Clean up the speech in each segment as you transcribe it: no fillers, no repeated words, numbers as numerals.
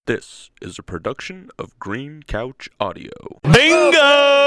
This is a production of Green Couch Audio. Bingo!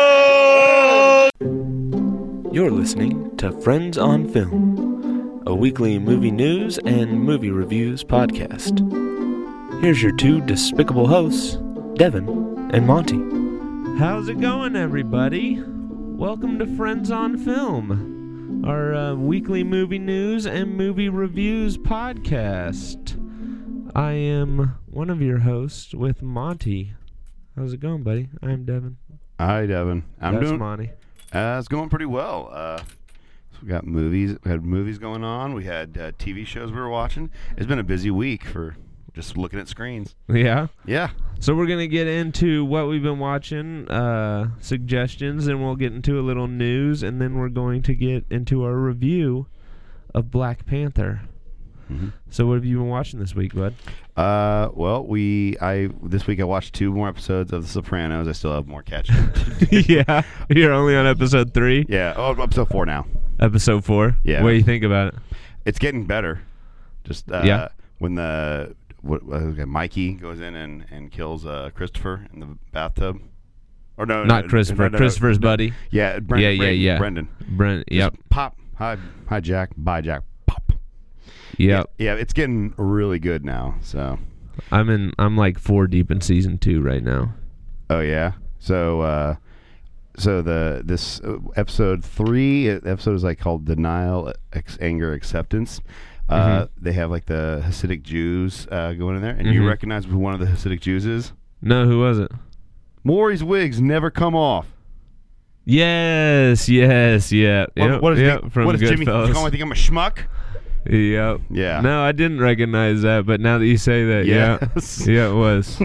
You're listening to Friends on Film, a weekly movie news and movie reviews podcast. Here's your two despicable hosts, Devin and Monty. How's it going, everybody? Welcome to Friends on Film, our weekly movie news and movie reviews podcast. I am one of your hosts with Monty. How's it going, buddy? I'm Devin. Hi, Devin. That's Monty. It's going pretty well. So we got movies. We had movies going on. We had TV shows we were watching. It's been a busy week for just looking at screens. Yeah? Yeah. So we're going to get into what we've been watching, suggestions, and we'll get into a little news, and then we're going to get into our review of Black Panther. Mm-hmm. So what have you been watching this week, bud? Well, this week I watched 2 more episodes of The Sopranos. I still have more catching up to do. Yeah, you're only on episode 3. Yeah. Oh, episode 4 now. Episode 4. Yeah. What do you think about it? It's getting better. Just Yeah. When Mikey goes in and kills Christopher in the bathtub. Or no, Not Christopher. Christopher's buddy. Yeah. Brendan. Yeah. Brendan. Brent. Yep. Just pop. Hi, Jack. Bye, Jack. Pop. Yep. Yeah, it's getting really good now. So, I'm like 4 deep in season 2 right now. oh yeah. So, this episode 3 episode is like called Denial, Anger, Acceptance. They have like the Hasidic Jews going in there, and you recognize who one of the Hasidic Jews is? No, who was it? Maury's wigs never come off. Yes, yeah. What does Jimmy Goodfellas. call me? Think I'm a schmuck? Yep. Yeah. No, I didn't recognize that, but now that you say that, Yes. yeah, it was.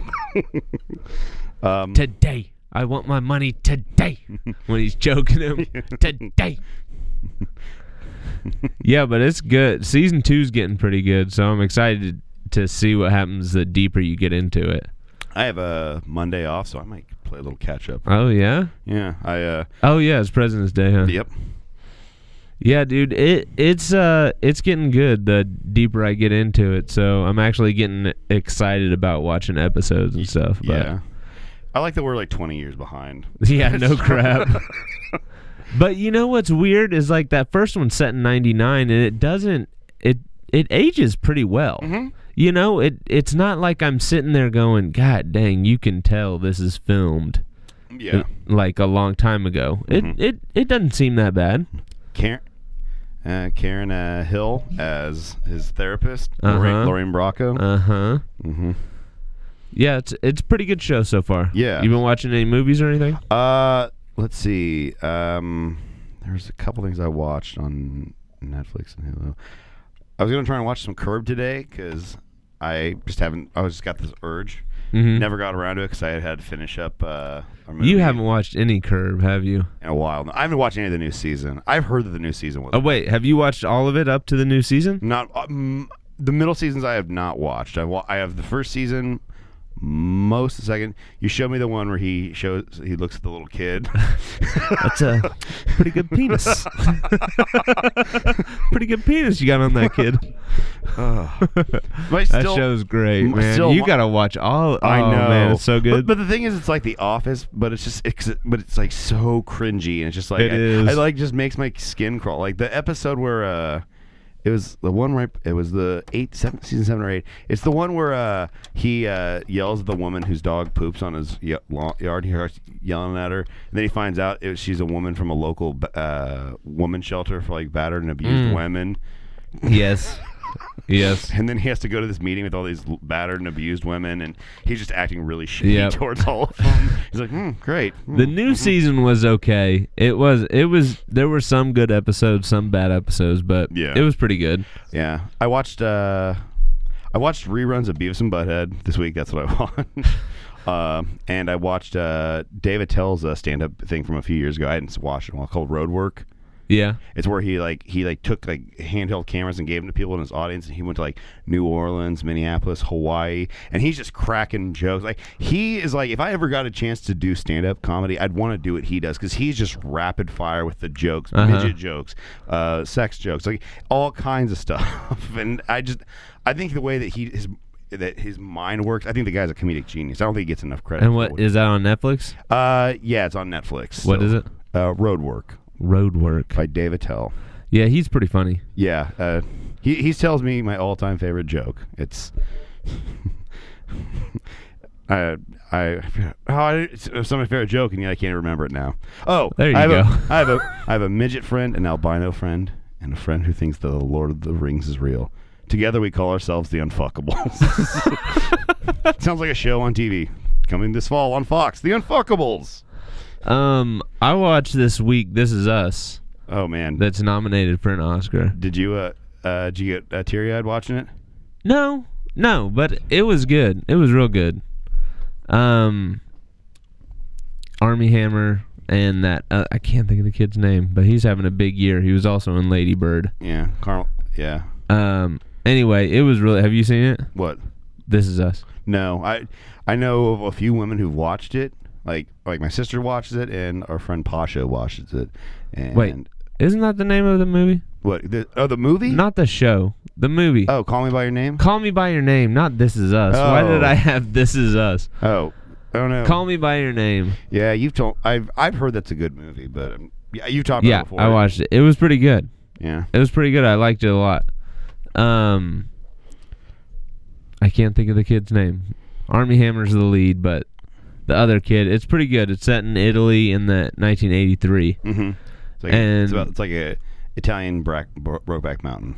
Today, I want my money today. When he's choking him, today. Yeah, but it's good. Season 2's getting pretty good, so I'm excited to see what happens the deeper you get into it. I have a Monday off, so I might play a little catch up. Oh yeah. Yeah. Oh yeah, it's President's Day, huh? Yep. Yeah, dude, it's getting good the deeper I get into it. So I'm actually getting excited about watching episodes and stuff. But Yeah. I like that we're like 20 years behind. yeah, no crap. But you know what's weird is like that first one's set in '99, and it ages pretty well. Mm-hmm. You know, it's not like I'm sitting there going, God dang, you can tell this is filmed. Yeah. Like a long time ago. It doesn't seem that bad. Karen Hill as his therapist, Uh-huh. Lorraine Bracco. Uh-huh. Mm-hmm. Yeah, it's a pretty good show so far. Yeah. You been watching any movies or anything? Let's see. There's a couple things I watched on Netflix and Hulu. I was gonna try and watch some Curb today because I just got this urge. Mm-hmm. Never got around to it because I had to finish up a movie. You haven't watched any Curb, have you? in a while. No, I haven't watched any of the new season. I've heard that the new season was. Oh wait, have you watched all of it up to the new season? Not the middle seasons. I have not watched. I have the first season, most of the second. You showed me the one where he looks at the little kid. That's a pretty good penis. Pretty good penis you got on that kid. That show's great, man. You gotta watch all. I know, man, it's so good. But the thing is, it's like The Office, but it's like so cringy, and it's just like It is. I like just makes my skin crawl. Like the episode where it was the one right. It was the season 7 or 8. It's the one where he yells at the woman whose dog poops on his yard. He starts yelling at her, and then he finds out she's a woman from a local woman shelter for like battered and abused women. Yes. Yes. And then he has to go to this meeting with all these battered and abused women, and he's just acting really shitty towards all of them. He's like, great. The new season was okay. It was. There were some good episodes, some bad episodes, but it was pretty good. Yeah, I watched reruns of Beavis and Butthead this week. That's what I watched. And I watched Dave Attell's stand-up thing from a few years ago. I hadn't watched it in a while, called Roadwork. Yeah. It's where he took like handheld cameras and gave them to people in his audience, and he went to like New Orleans, Minneapolis, Hawaii, and he's just cracking jokes. Like he is like, if I ever got a chance to do stand-up comedy, I'd want to do what he does because he's just rapid fire with the jokes, midget jokes, sex jokes, like all kinds of stuff. And I think the way that that his mind works. I think the guy's a comedic genius. I don't think he gets enough credit. And what is that on Netflix? Yeah, it's on Netflix. What is it? Roadwork Roadwork. by Dave Attell. Yeah, he's pretty funny. Yeah, he tells me my all-time favorite joke. It's it's some of my favorite joke, and yet I can't remember it now. Oh, there you go. go. I have a midget friend, an albino friend, and a friend who thinks the Lord of the Rings is real. Together we call ourselves the Unfuckables. Sounds like a show on TV coming this fall on Fox. The Unfuckables. I watched this week This Is Us. Oh man, That's nominated for an Oscar. did you get teary-eyed watching it? No, but it was good. It was real good. Army Hammer and that I can't think of the kid's name, but he's having a big year. He was also in Lady Bird. Yeah, Carl. Yeah. Anyway, it was really. Have you seen it? What? This Is Us. No, I know of a few women who've watched it. Like my sister watches it, and our friend Pasha watches it. And Wait, isn't that the name of the movie? what? The movie? Not the show. The movie. Oh, Call Me by Your Name. Call Me by Your Name, not This Is Us. Why did I have This Is Us? Oh, I don't know. Call Me by Your Name. Yeah, I've heard that's a good movie, but yeah, you've talked about it before. I watched it. It was pretty good. Yeah. It was pretty good. I liked it a lot. I can't think of the kid's name. Army Hammer's the lead, but the other kid, it's pretty good. It's set in Italy in the 1983. Mm-hmm. It's like a Italian Brokeback Mountain.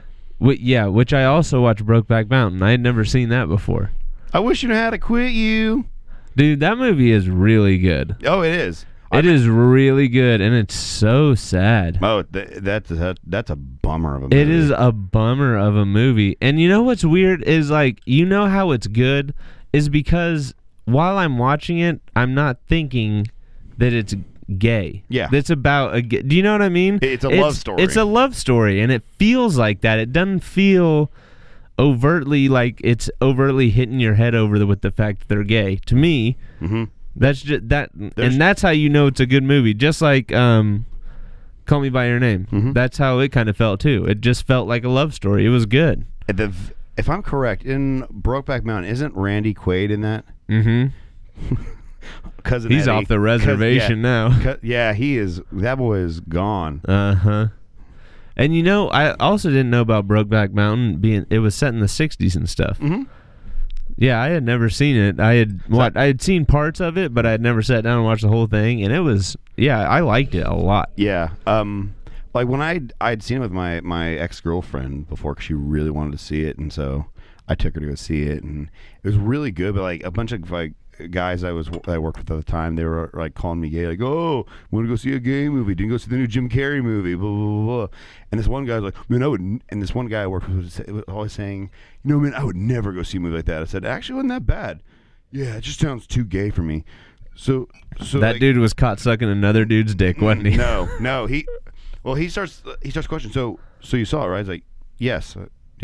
Which I also watched Brokeback Mountain. I had never seen that before. I wish you knew how to quit you. Dude, that movie is really good. Oh, it is. It is really good, and it's so sad. Oh, that's a bummer of a movie. It is a bummer of a movie. And you know what's weird is, like, you know how it's good is because while I'm watching it, I'm not thinking that it's gay. Yeah. That's about do you know what I mean? It's a love story. It's a love story, and it feels like that. It doesn't feel overtly like it's overtly hitting your head over with the fact that they're gay. To me, that's just that, and that's how you know it's a good movie. Just like Call Me by Your Name. That's how it kind of felt too. It just felt like a love story. It was good. If I'm correct, in Brokeback Mountain, isn't Randy Quaid in that? Mm-hmm. Cousin He's Eddie. off the reservation now. Yeah, he is. That boy is gone. Uh-huh. And you know, I also didn't know about Brokeback Mountain it was set in the 60s and stuff. Mm-hmm. Yeah, I had never seen it. I had seen parts of it, but I had never sat down and watched the whole thing, and it was I liked it a lot. Yeah. Like when I'd seen it with my ex-girlfriend before, 'cause she really wanted to see it, and so I took her to go see it, and it was really good. But like a bunch of like guys I worked with at the time, they were like calling me gay, like, "Oh, want to go see a gay movie? Didn't go see the new Jim Carrey movie?" Blah blah blah. Blah. And this one guy was like, "Man, I would." And this one guy I worked with was always saying, "You know, man, I would never go see a movie like that." I said, "Actually, wasn't that bad." Yeah, it just sounds too gay for me. So that like, dude was caught sucking another dude's dick, wasn't he? No. He starts questioning. So you saw it, right? He's like, yes,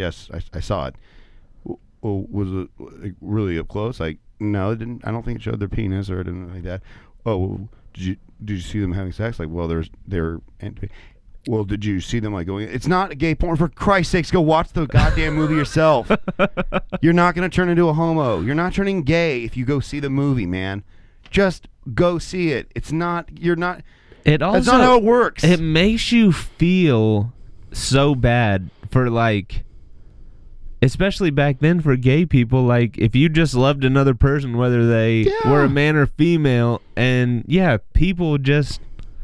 I saw it. Well, was it like, really up close? Like, no, it didn't. I don't think it showed their penis or anything like that. Oh, well, did you see them having sex? Like, well, they're. Well, did you see them like going? It's not a gay porn. For Christ's sakes, go watch the goddamn movie yourself. You're not gonna turn into a homo. You're not turning gay if you go see the movie, man. Just go see it. It's not. You're not. It also, that's not how it works. It makes you feel so bad for like, especially back then for gay people. Like if you just loved another person, whether they were a man or female, and people just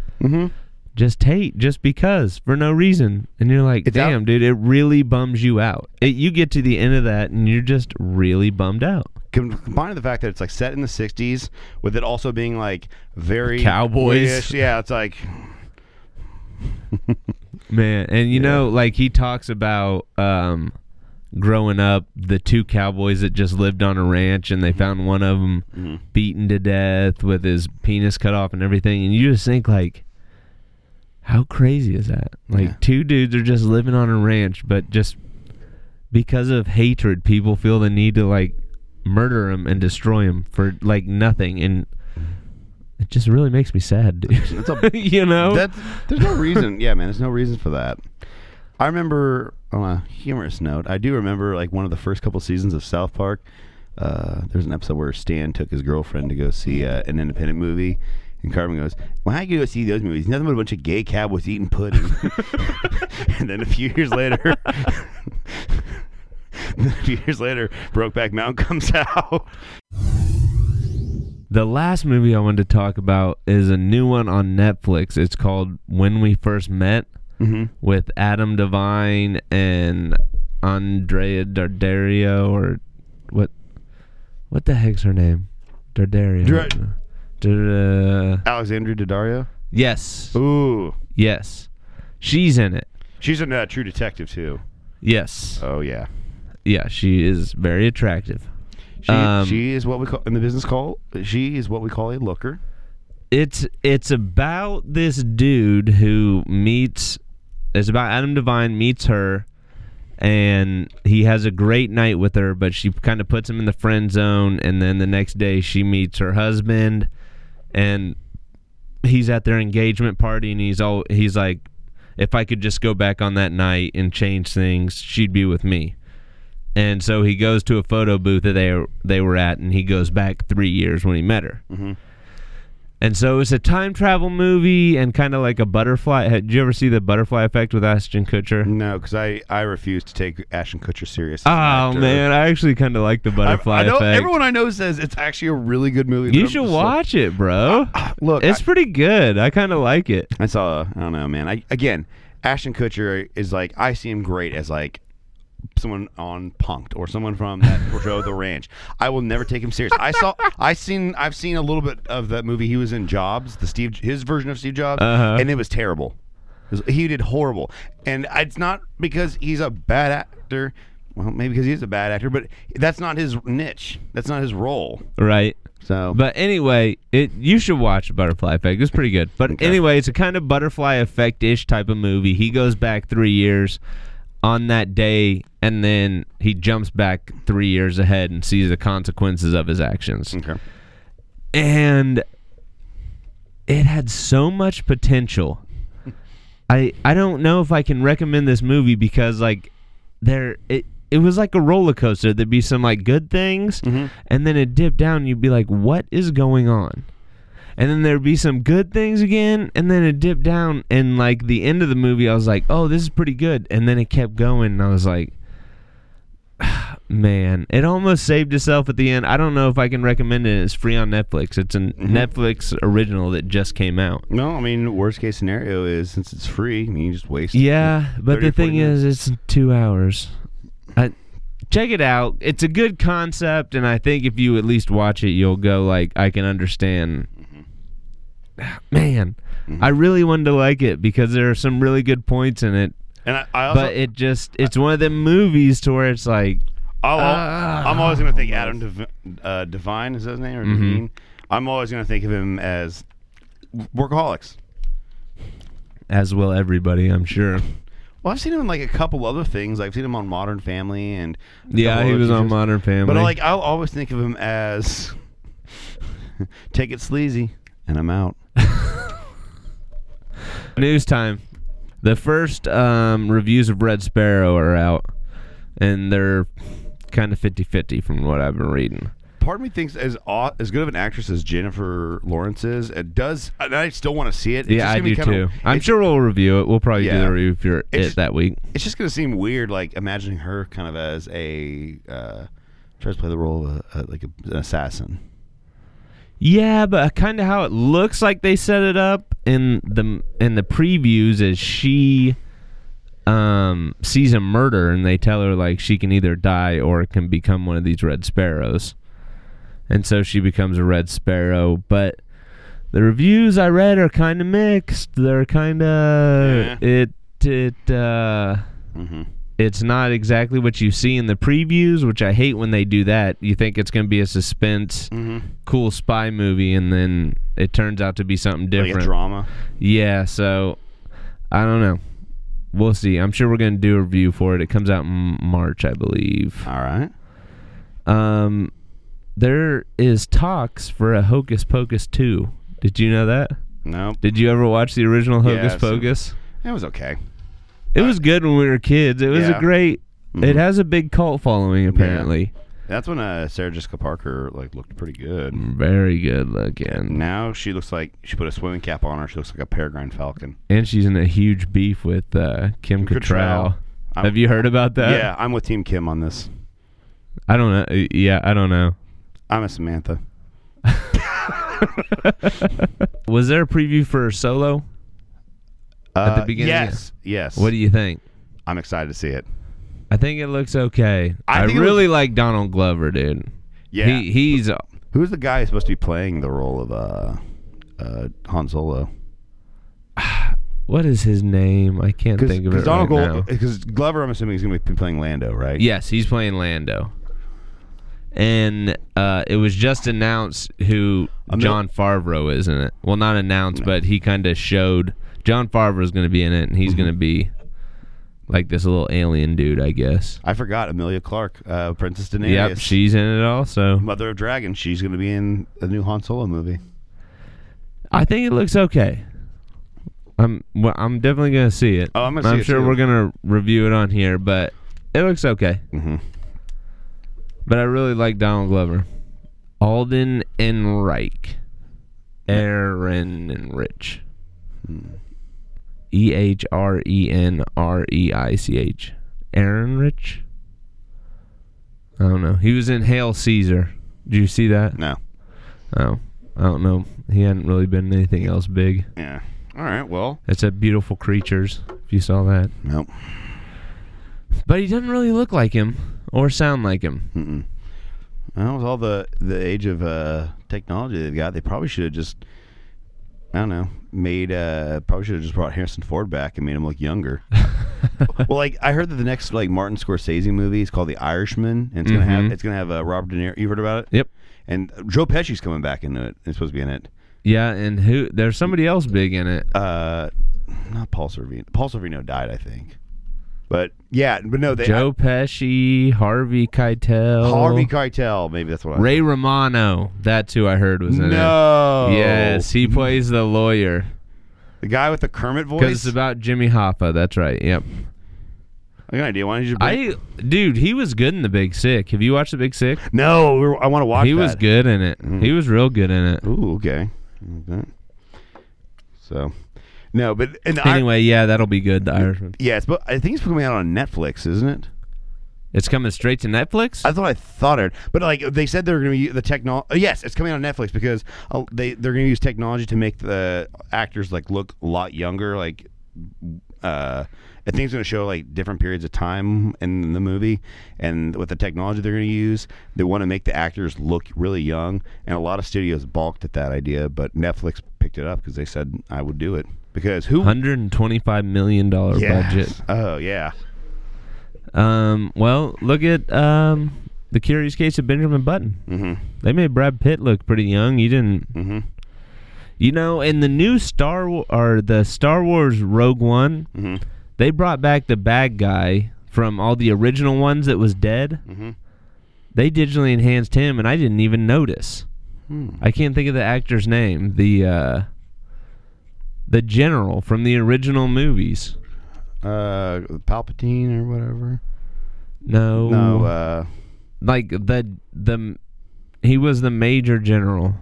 hate just because for no reason, and you're like, damn, dude, it really bums you out. You get to the end of that, and you're just really bummed out. Combined with the fact that it's like set in the 60s, with it also being like very cowboys. Yeah, it's like man, and you know, like he talks about growing up, the two cowboys that just lived on a ranch, and they found one of them beaten to death with his penis cut off and everything, and you just think like, how crazy is that? Like two dudes are just living on a ranch, but just because of hatred, people feel the need to like murder him and destroy him for like nothing, and it just really makes me sad, dude. You know, there's no reason. Yeah, man, there's no reason for that. I remember on a humorous note, I do remember like one of the first couple seasons of South Park. There's an episode where Stan took his girlfriend to go see an independent movie, and Cartman goes, "Why do you go see those movies? Nothing but a bunch of gay cowboys eating pudding." And then a few years later, Brokeback Mountain comes out. The last movie I wanted to talk about is a new one on Netflix. It's called When We First Met, with Adam Devine and Andrea Daddario, or what the heck's her name? Daddario. Alexandria Daddario? Yes. Ooh. Yes. She's in it. She's in True Detective, too. Yes. Oh, yeah. Yeah, she is very attractive. She is what we call, in the business she is what we call a looker. It's about this dude who it's about Adam Devine meets her, and he has a great night with her, but she kind of puts him in the friend zone, and then the next day she meets her husband, and he's at their engagement party, and he's like, if I could just go back on that night and change things, she'd be with me. And so he goes to a photo booth that they were at, and he goes back 3 years when he met her. Mm-hmm. And so it's a time travel movie and kind of like a butterfly. Did you ever see The Butterfly Effect with Ashton Kutcher? No, because I refuse to take Ashton Kutcher serious. Oh, man. I actually kind of like The Butterfly Effect. Everyone I know says it's actually a really good movie. You should watch it, bro. Look, it's pretty good. I kind of like it. I don't know, man. Again, Ashton Kutcher is like, I see him great as like someone on Punk'd or someone from that show The Ranch. I will never take him serious. I've seen a little bit of that movie. He was in Jobs, his version of Steve Jobs, and it was terrible. He did horrible, and it's not because he's a bad actor. Well, maybe because he's a bad actor, but that's not his niche. That's not his role. Right. So, but anyway, you should watch Butterfly Effect. It's pretty good. But anyway, it's a kind of Butterfly Effect-ish type of movie. He goes back 3 years on that day, and then he jumps back 3 years ahead and sees the consequences of his actions. Okay. And it had so much potential. I don't know if I can recommend this movie because like it was like a roller coaster. There'd be some like good things, and then it dipped down and you'd be like, what is going on? And then there'd be some good things again, and then it dipped down, and like the end of the movie, I was like, oh, this is pretty good. And then it kept going, and I was like, man, it almost saved itself at the end. I don't know if I can recommend it. It's free on Netflix. It's a Netflix original that just came out. No, I mean, worst case scenario is since it's free, I mean, you just waste. Yeah, but the thing is, it's 2 hours. Check it out. It's a good concept, and I think if you at least watch it, you'll go like, I can understand. Man, I really wanted to like it because there are some really good points in it. And I also, but it's one of them movies to where it's like, I'm always going to think Adam Devine, is that his name? Or Devine? I'm always going to think of him as Workaholics. As will everybody, I'm sure. Well, I've seen him in like a couple other things. I've seen him on Modern Family and he was on Modern Family. But like, I'll always think of him as Take It Sleazy, and I'm out. News time. The first reviews of Red Sparrow are out, and they're kind of 50-50 from what I've been reading. Part of me thinks as good of an actress as Jennifer Lawrence is, and I still want to see it. Yeah, I do too. I'm sure we'll review it. We'll probably do the review for it that week. It's just going to seem weird, like imagining her kind of as tries to play the role of like an assassin. Yeah, but kind of how it looks like they set it up in the previews is she sees a murder and they tell her like she can either die or can become one of these Red Sparrows. And so she becomes a Red Sparrow, but the reviews I read are kind of mixed. They're kind of it's not exactly what you see in the previews, which I hate when they do that. You think it's going to be a suspense, cool spy movie, and then it turns out to be something different. Like a drama. Yeah, so I don't know. We'll see. I'm sure we're going to do a review for it. It comes out in March, I believe. All right. There is talks for a Hocus Pocus 2. Did you know that? No. Did you ever watch the original Hocus Pocus? It was okay. It was good when we were kids. It was a great. It has a big cult following apparently. Yeah. That's when Sarah Jessica Parker looked pretty good. Very good looking. And now she looks like she put a swimming cap on her. She looks like a peregrine falcon. And she's in a huge beef with Kim Cattrall. Have you heard about that? Yeah, I'm with Team Kim on this. I don't know. Yeah, I don't know. I'm a Samantha. Was there a preview for Solo at the beginning? Yes. What do you think? I'm excited to see it. I think it looks okay. I think really like Donald Glover, dude. Yeah. He's who's the guy who's supposed to be playing the role of Han Solo? What is his name? I can't think of it right now. Because Glover, I'm assuming, he's going to be playing Lando, right? Yes, he's playing Lando. And it was just announced who Jon Favreau is in it. Well, not announced, but he kind of showed Jon Favreau is going to be in it, and he's going to be like this little alien dude, I guess. I forgot Emilia Clarke, Princess Daenerys. Yep, she's in it also. Mother of Dragons. She's going to be in the new Han Solo movie. I think it looks okay. I'm definitely going to see it. Oh, I'm going to see it sure too. we're going to review it on here, but it looks okay. Mm-hmm. But I really like Donald Glover. Alden Ehrenreich. Ehrenreich. Ehrenreich. Ehrenreich? I don't know. He was in Hail Caesar. Did you see that? No. Oh, I don't know. He hadn't really been in anything else big. Yeah. All right, well. It's a Beautiful Creatures, if you saw that. Nope. But he doesn't really look like him or sound like him. Mm-mm. Well, with all the age of technology they've got, they probably should have just, I don't know, probably should have just brought Harrison Ford back and made him look younger. Well, I heard that the next Martin Scorsese movie is called The Irishman, and it's gonna have Robert De Niro. You heard about it? Yep. And Joe Pesci's coming back into it. It's supposed to be in it. Yeah, and there's somebody else big in it. Not Paul Sorvino. Paul Sorvino died, I think. But no, Joe Pesci, Harvey Keitel. Maybe that's what Ray Romano. That's who I heard was in it. No. Yes, he plays the lawyer. The guy with the Kermit voice? Because it's about Jimmy Hoffa. That's right. Yep. I got an idea. Why don't you Dude, he was good in The Big Sick. Have you watched The Big Sick? No, I want to watch that. He was good in it. He was real good in it. Ooh, okay. So, no, but anyway, yeah, that'll be good. The Irishman. Yes, but I think it's coming out on Netflix, isn't it? It's coming straight to Netflix. I thought it, but they said they're going to use the technology. Yes, it's coming on Netflix because they're going to use technology to make the actors look a lot younger. I think it's going to show different periods of time in the movie, and with the technology they're going to use, they want to make the actors look really young. And a lot of studios balked at that idea, but Netflix picked it up because they said I would do it because $125 million budget. Oh yeah. Well, look at The Curious Case of Benjamin Button. Mm-hmm. They made Brad Pitt look pretty young. He didn't. Mm-hmm. You know, in the new Star Wars Rogue One. Mm-hmm. They brought back the bad guy from all the original ones that was dead. Mm-hmm. They digitally enhanced him, and I didn't even notice. I can't think of the actor's name. The general from the original movies. Palpatine or whatever. No. He was the major general.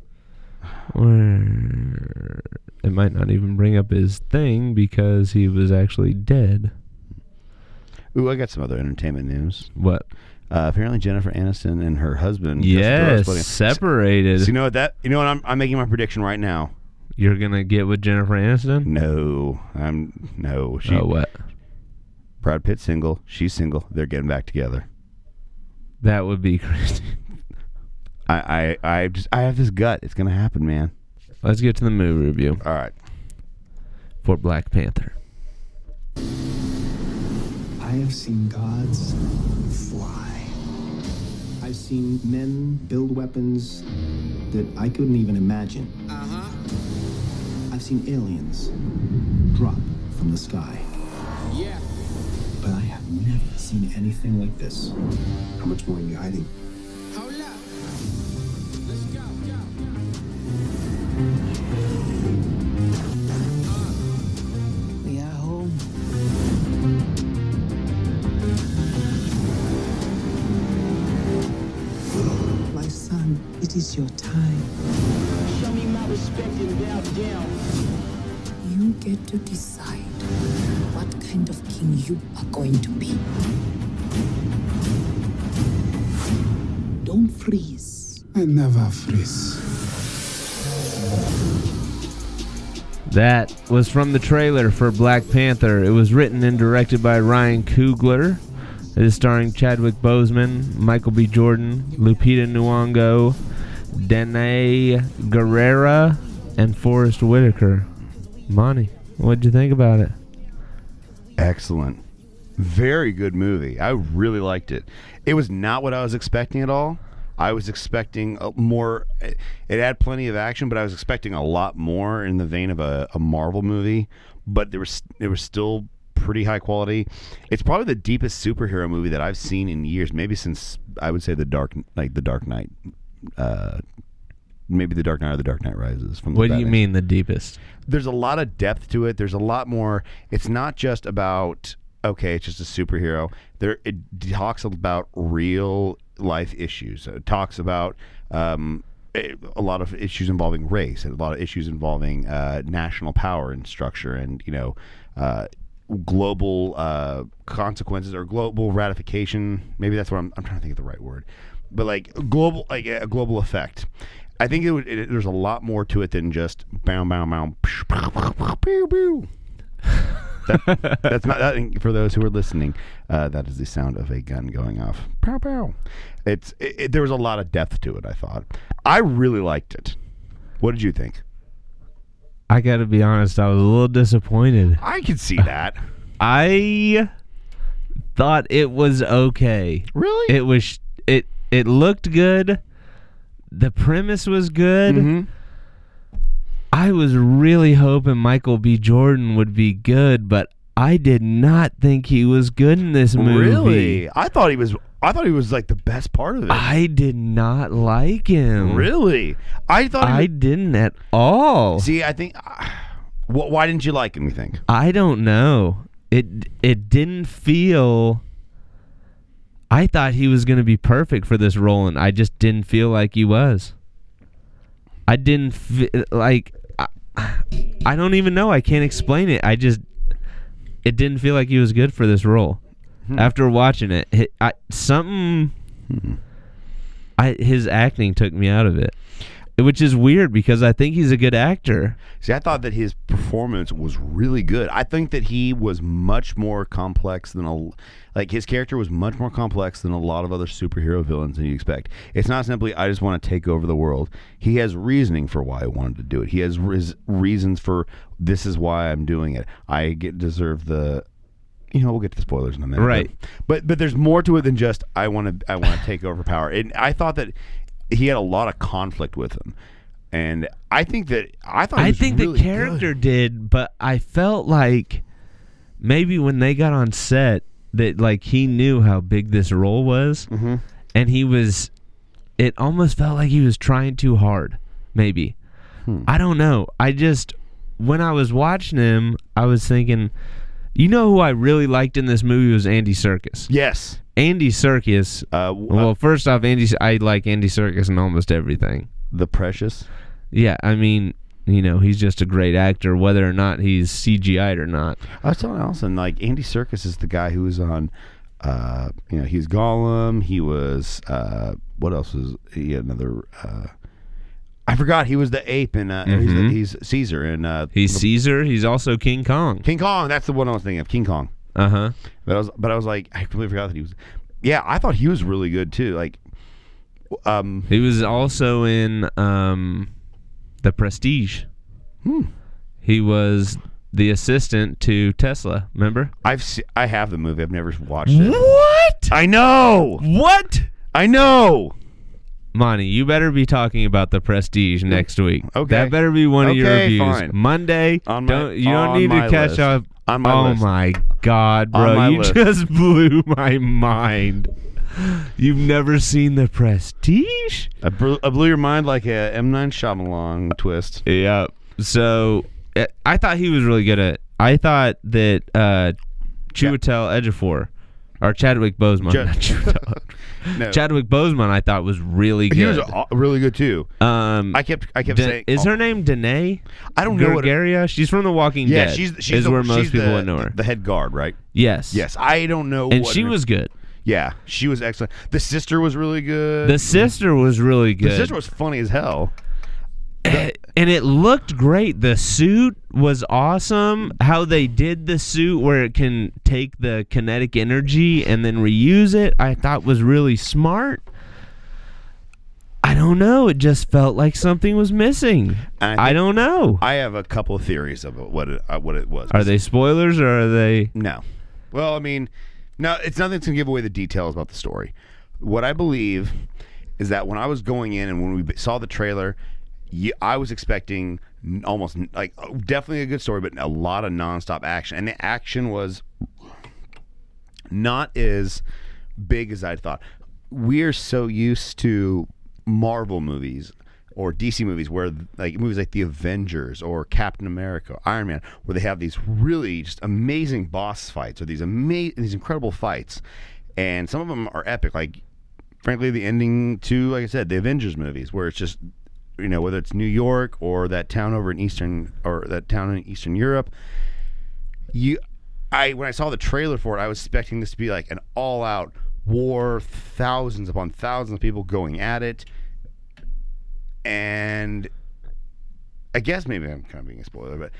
It might not even bring up his thing because he was actually dead. Ooh, I got some other entertainment news. What? Apparently Jennifer Aniston and her husband separated. So you know what I'm making my prediction right now. You're gonna get with Jennifer Aniston? No. What? Brad Pitt's single, she's single, they're getting back together. That would be crazy. I have this gut. It's gonna happen, man. Let's get to the movie review. All right. For Black Panther. I have seen gods fly. I've seen men build weapons that I couldn't even imagine. I've seen aliens drop from the sky. Yeah. But I have never seen anything like this. How much more are you hiding? Hold up. Let's go. We are home. is your time. Show me my respect and bow down. You get to decide what kind of king you are going to be. Don't freeze. I never freeze. That was from the trailer for Black Panther. It was written and directed by Ryan Coogler. It is starring Chadwick Boseman, Michael B. Jordan, Lupita Nyong'o, Danae Guerrera, and Forrest Whitaker. Monty, what'd you think about it? Excellent. Very good movie. I really liked it. It was not what I was expecting at all. I was expecting more. It had plenty of action, but I was expecting a lot more in the vein of a Marvel movie. But it was still pretty high quality. It's probably the deepest superhero movie that I've seen in years. Maybe since I would say the Dark Knight. Maybe the Dark Knight or the Dark Knight Rises. From What do you mean the deepest? There's a lot of depth to it. There's a lot more. It's not just about it's just a superhero. It talks about real life issues. It talks about a lot of issues involving race, and a lot of issues involving national power and structure, and global consequences or global ratification. Maybe that's what I'm trying to think of the right word, but like global, like a global effect. I think there's a lot more to it than just bow bow bow. Pew, pew. That's not that, for those who are listening. That is the sound of a gun going off. Pow pow. There was a lot of depth to it. I thought I really liked it. What did you think? I gotta be honest, I was a little disappointed. I could see that. I thought it was okay. Really? It looked good. The premise was good. Mm-hmm. I was really hoping Michael B. Jordan would be good, but I did not think he was good in this movie. Really? I thought he was like the best part of it. I did not like him. Really? I thought I didn't at all. See, I think. Why didn't you like him? You think? I don't know. It didn't feel. I thought he was going to be perfect for this role, and I just didn't feel like he was. I didn't feel like. I don't even know. I can't explain it. It didn't feel like he was good for this role. After watching it, his acting took me out of it, which is weird because I think he's a good actor. See, I thought that his performance was really good. I think that he was much more complex than his character was much more complex than a lot of other superhero villains than you expect. It's not simply, I just want to take over the world. He has reasoning for why I wanted to do it. He has reasons for, this is why I'm doing it. I deserve the... we'll get to the spoilers in a minute. Right. But there's more to it than just, I want to take over power. And I thought that he had a lot of conflict with him. And I think the character did, but I felt like maybe when they got on set that like he knew how big this role was, and it almost felt like he was trying too hard. Maybe. I don't know. When I was watching him, I was thinking, who I really liked in this movie was Andy Serkis. Yes. Andy Serkis. Well, first off, I like Andy Serkis in almost everything. The Precious. Yeah, I mean, he's just a great actor, whether or not he's CGI'd or not. I was telling Allison, like, Andy Serkis is the guy who was on, he's Gollum. He was, what else was he? Another, I forgot. He was the ape in, he's Caesar. He's Caesar. He's also King Kong. King Kong, that's the one I was thinking of, King Kong. Uh-huh. But I was like, I completely forgot that he was, yeah, I thought he was really good, too. Like, he was also in, The Prestige. He was the assistant to Tesla. Remember? I have the movie. I've never watched it. What? I know. What? I know. Monty, you better be talking about The Prestige next week. Okay. That better be one of your reviews. Fine. Monday. You don't need to catch list. up. On my list. My God, bro! You just blew my mind. You've never seen The Prestige? I blew your mind like a M. Night Shyamalan twist. Yeah. So I thought he was really good at it. I thought that Chiwetel Ejiofor, or Chadwick Boseman, not Chiwetel. No. Chadwick Boseman, I thought was really good. He was really good too. I kept saying, is her name Danae? I don't know what. Gargaria? She's from The Walking Dead. She's is where most people the, would know her. The head guard, right? Yes. Yes. I don't know. And she was good. Yeah, she was excellent. The sister was really good. The sister was really good. The sister was funny as hell. And it looked great. The suit was awesome. How they did the suit where it can take the kinetic energy and then reuse it, I thought was really smart. I don't know. It just felt like something was missing. I don't know. I have a couple of theories about what it was. Are they spoilers or are they? No. Well, I mean, no, it's nothing to give away the details about the story. What I believe is that when I was going in and when we saw the trailer, I was expecting almost like definitely a good story, but a lot of nonstop action, and the action was not as big as I thought. We're so used to Marvel movies or DC movies where like movies like The Avengers or Captain America, Iron Man, where they have these really just amazing boss fights or these incredible fights, and some of them are epic. Like, frankly, the ending to, like I said, the Avengers movies, where it's just, you know, whether it's New York or that town in Eastern Europe. When I saw the trailer for it, I was expecting this to be like an all-out war, thousands upon thousands of people going at it. And I guess maybe I'm kind of being a spoiler, but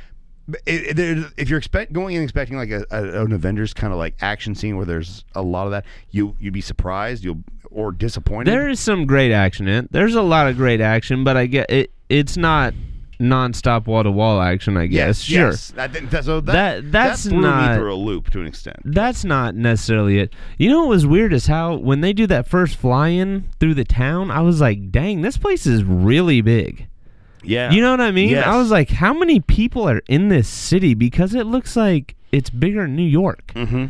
if you're going in expecting like an Avengers kind of like action scene where there's a lot of that, you'd be surprised, or disappointed. There is some great action in it. There's a lot of great action, but I get it. It's not non-stop wall-to-wall action, I guess. Sure. Yes. That's that threw not me through a loop to an extent. That's not necessarily it. You know what was weird is how when they do that first fly-in through the town, I was like, dang, this place is really big. Yeah. You know what I mean? Yes. I was like, how many people are in this city? Because it looks like it's bigger than New York. Mm-hmm.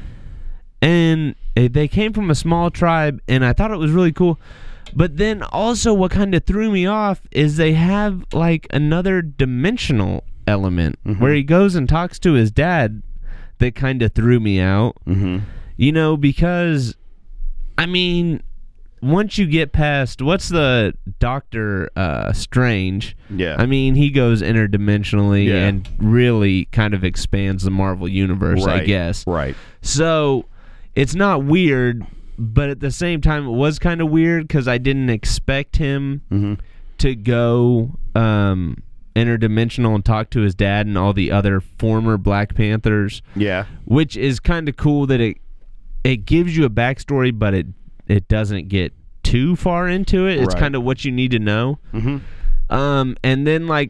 And they came from a small tribe, and I thought it was really cool. But then also what kind of threw me off is they have like another dimensional element where he goes and talks to his dad that kind of threw me out. Mm-hmm. You know, because, I mean, once you get past, what's the Doctor Strange? Yeah. I mean, he goes interdimensionally and really kind of expands the Marvel universe, I guess. Right. So it's not weird, but at the same time, it was kind of weird because I didn't expect him to go interdimensional and talk to his dad and all the other former Black Panthers. Yeah. Which is kind of cool that it gives you a backstory, but it doesn't get too far into it. It's kind of what you need to know. Mm-hmm. And then like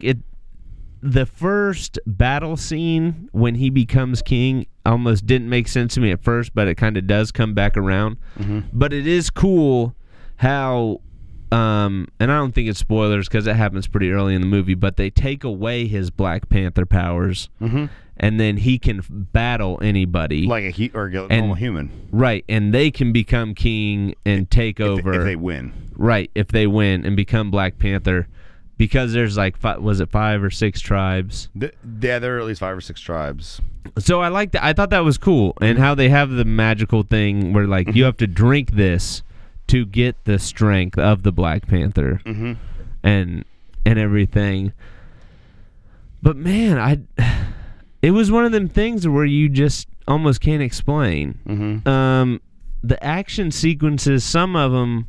the first battle scene when he becomes king almost didn't make sense to me at first, but it kind of does come back around. But it is cool how and I don't think it's spoilers because it happens pretty early in the movie, but they take away his Black Panther powers and then he can battle anybody like a normal human, right? And they can become king and take over if they win, right? If they win and become Black Panther. Because there's like, was it 5 or 6 tribes? Yeah, there are at least 5 or 6 tribes. So I liked that. I thought that was cool. And how they have the magical thing where like you have to drink this to get the strength of the Black Panther and everything. But man, it was one of them things where you just almost can't explain. The action sequences, some of them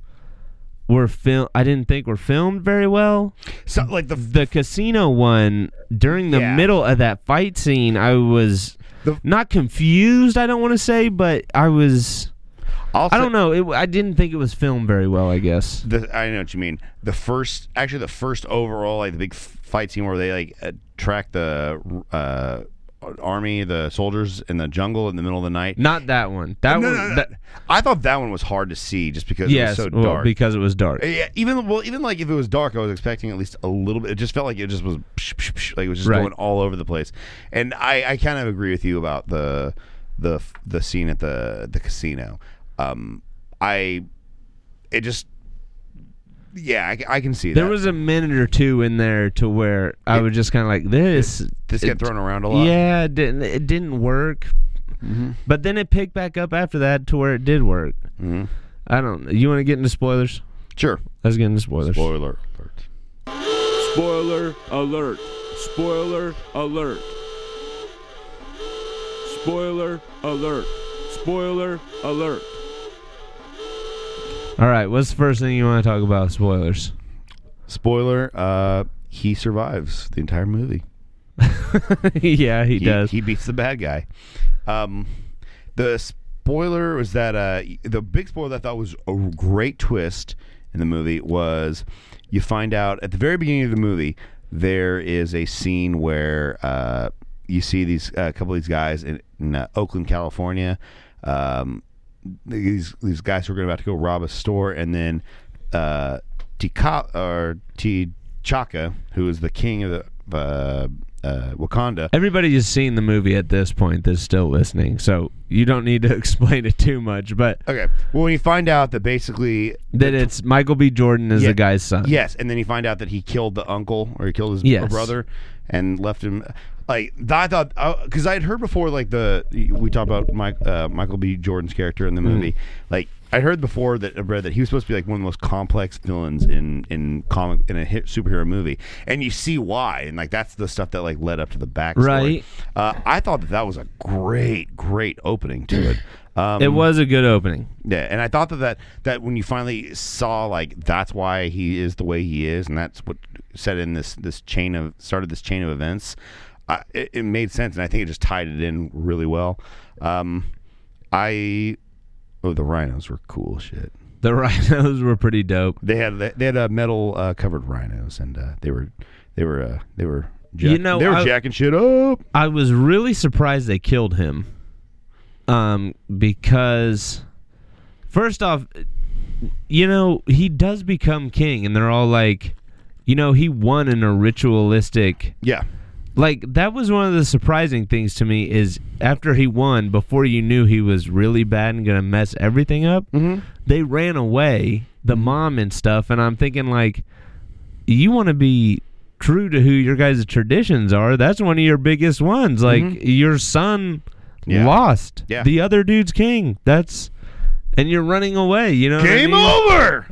I didn't think were filmed very well. So like the casino one, during the middle of that fight scene, I was not confused, I don't want to say, but I was I don't know. I didn't think it was filmed very well, I guess. I know what you mean. The first overall, like the big fight scene where they like track the army, the soldiers in the jungle in the middle of the night. Not that one. I thought that one was hard to see just because it was so dark. Because it was dark. Yeah, even like if it was dark, I was expecting at least a little bit. It just felt like it just was like it was just going all over the place. And I kind of agree with you about the scene at the casino. I can see that. There was a minute or two in there to where I was just kind of like, this get thrown around a lot. Yeah, it didn't work. But then it picked back up after that to where it did work. I don't. You want to get into spoilers? Sure. Let's get into spoilers. Spoiler alert. Spoiler alert. Spoiler alert. Spoiler alert. Spoiler alert. All right. What's the first thing you want to talk about? Spoilers. Spoiler. He survives the entire movie. Yeah, he does. He beats the bad guy. The spoiler was that the big spoiler that I thought was a great twist in the movie was you find out at the very beginning of the movie there is a scene where you see these couple of these guys in Oakland, California. These guys who are about to go rob a store, and then T'Chaka, who is the king of the Wakanda. Everybody has seen the movie at this point that's still listening, so you don't need to explain it too much. But Okay. Well, when you find out that basically that it's Michael B. Jordan is Yeah. the guy's son. Yes, and then you find out that he killed the uncle, or he killed his Yes. brother, and left him. Like I thought, because I had heard before, like we talked about Michael B. Jordan's character in the movie. Like I heard before that I read that he was supposed to be like one of the most complex villains in a superhero movie, and you see why, and like that's the stuff that like led up to the backstory. Right. I thought that was a great opening to it. It was a good opening. Yeah, and I thought that when you finally saw like that's why he is the way he is, and that's what started this chain of events. It made sense, and I think it just tied it in really well. The rhinos were cool shit. The rhinos were pretty dope. They had metal covered rhinos, and they were jacking shit up. I was really surprised they killed him. Because first off, he does become king, and they're all like, he won in a ritualistic. Yeah. Like, that was one of the surprising things to me is after he won, before you knew he was really bad and going to mess everything up, they ran away, the mom and stuff, and I'm thinking, like, you want to be true to who your guys' traditions are. That's one of your biggest ones. Like, your son lost. Yeah. The other dude's king. And you're running away, Game over!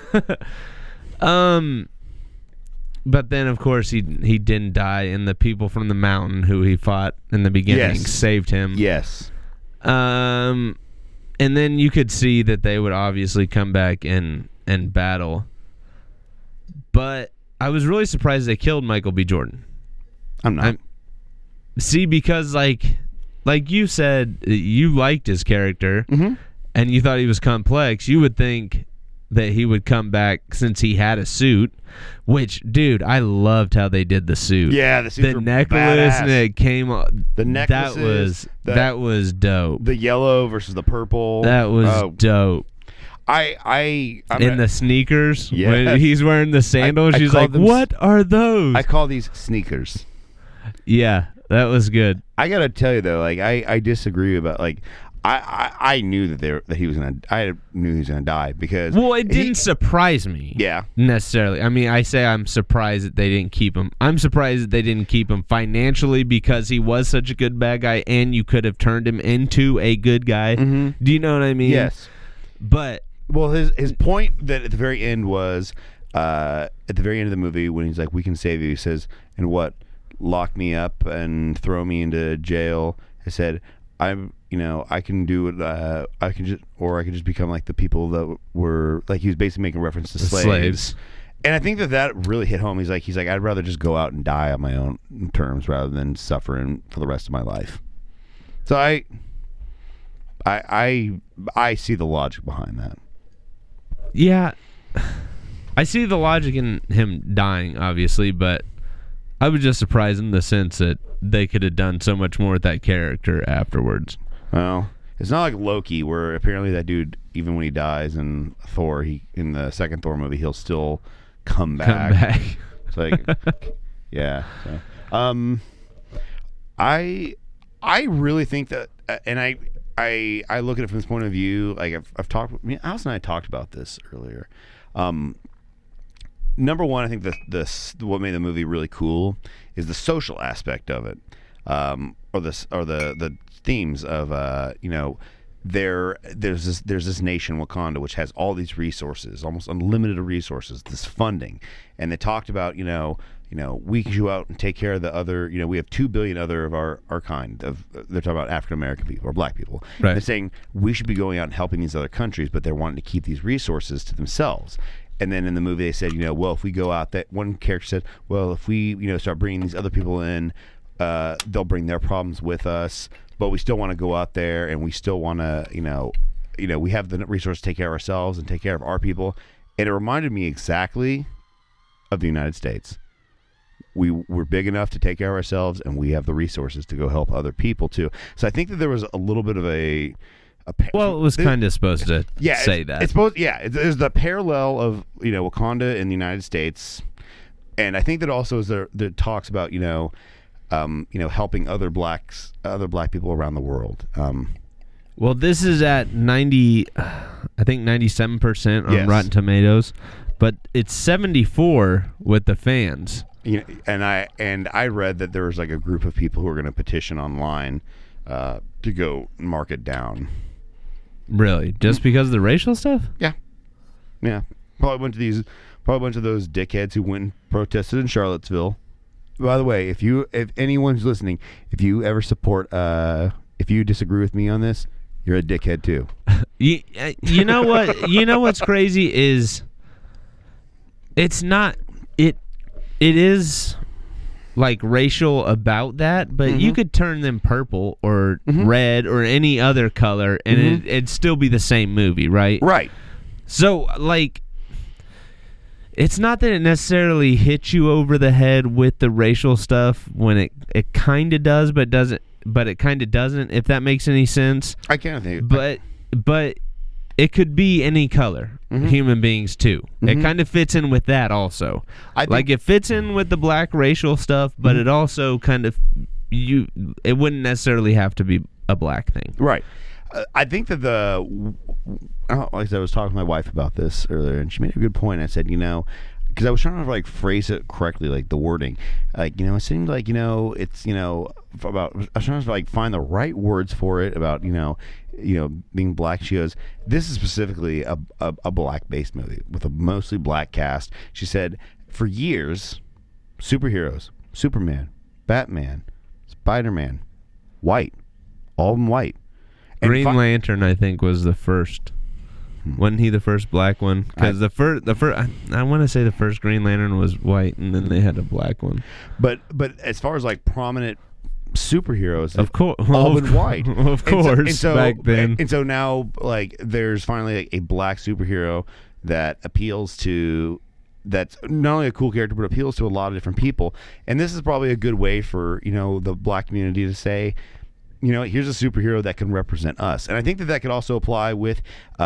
But then, of course, he didn't die, and the people from the mountain who he fought in the beginning saved him. Yes. And then you could see that they would obviously come back and battle. But I was really surprised they killed Michael B. Jordan. I'm not. Because like you said, you liked his character, and you thought he was complex. You would think that he would come back since he had a suit, which, dude, I loved how they did the suit. Yeah, the suits were necklace badass. And it came on. The necklaces, that was dope. The yellow versus the purple. That was dope. I'm in the sneakers, Yes. when he's wearing the sandals, I she's call like, them "What are those?" I call these sneakers. Yeah, that was good. I gotta tell you though, like I disagree about like I knew that he was gonna die because it didn't surprise me. Yeah. Necessarily. I mean, I'm surprised that they didn't keep him. I'm surprised that they didn't keep him financially because he was such a good bad guy, and you could have turned him into a good guy. Do you know what I mean? Yes. But his point that at the very end was at the very end of the movie when he's like, "We can save you," he says, "And what? Lock me up and throw me into jail." I said, I can do it. I can just become like the people that were like, he was basically making reference to slaves. And I think that really hit home. He's like, I'd rather just go out and die on my own terms rather than suffering for the rest of my life. So I see the logic behind that. yeah, I see the logic in him dying, obviously, but I was just surprised in the sense that they could have done so much more with that character afterwards. Well, it's not like Loki, where apparently that dude, even when he dies in Thor, in the second Thor movie, he'll still come back. It's like, yeah. So, I really think that, and I look at it from this point of view. Like I've talked. Alice and I talked about this earlier. Number one, I think what made the movie really cool is the social aspect of it, or the themes of there's this nation, Wakanda, which has all these resources, almost unlimited resources, this funding, and they talked about we can go out and take care of the other. We have 2 billion other of our kind. They're talking about African American people or black people. Right. They're saying we should be going out and helping these other countries, but they're wanting to keep these resources to themselves. And then in the movie they said, well, if we go out, that one character said, well, if we start bringing these other people in, they'll bring their problems with us, but we still want to go out there and we still want to, we have the resources to take care of ourselves and take care of our people. And it reminded me exactly of the United States. We're big enough to take care of ourselves, and we have the resources to go help other people too. So I think that there was a little bit of it was kind of supposed to say that. It's supposed, there's the parallel of Wakanda in the United States, and I think that also is there talks about helping other black people around the world. Well, this is at 97% on Rotten Tomatoes, but it's 74 with the fans. And I read that there was like a group of people who were going to petition online to go mark it down. Really? Just because of the racial stuff? Yeah. Probably a bunch of those dickheads who went and protested in Charlottesville. By the way, if anyone's listening, if you ever support, if you disagree with me on this, you're a dickhead too. You know what? You know what's crazy is it's not it. It is like racial about that, but you could turn them purple or red or any other color, and it'd still be the same movie, right? Right. So, like, it's not that it necessarily hits you over the head with the racial stuff when it kind of does, but it kind of doesn't, if that makes any sense. I kind of think. But it could be any color. Human beings too. It kind of fits in with that also. Like it fits in with the black racial stuff, but it also kind of it wouldn't necessarily have to be a black thing. Right. I think that like I said, I was talking to my wife about this earlier, and she made a good point. I said, because I was trying to like phrase it correctly, like the wording, like it seemed like it's about. I was trying to like find the right words for it about being black. She goes, this is specifically a black-based movie with a mostly black cast. She said, for years, superheroes, Superman, Batman, Spider-Man, white, all of them white. And Green Lantern, I think, was the first. Wasn't he the first black one? Because the first, I want to say the first Green Lantern was white, and then they had a black one. But as far as like prominent superheroes, of course, all been white, of course, back then. And so now, like, there's finally like a black superhero that appeals to. That's not only a cool character, but appeals to a lot of different people. And this is probably a good way for the black community to say, here's a superhero that can represent us. And I think that could also apply with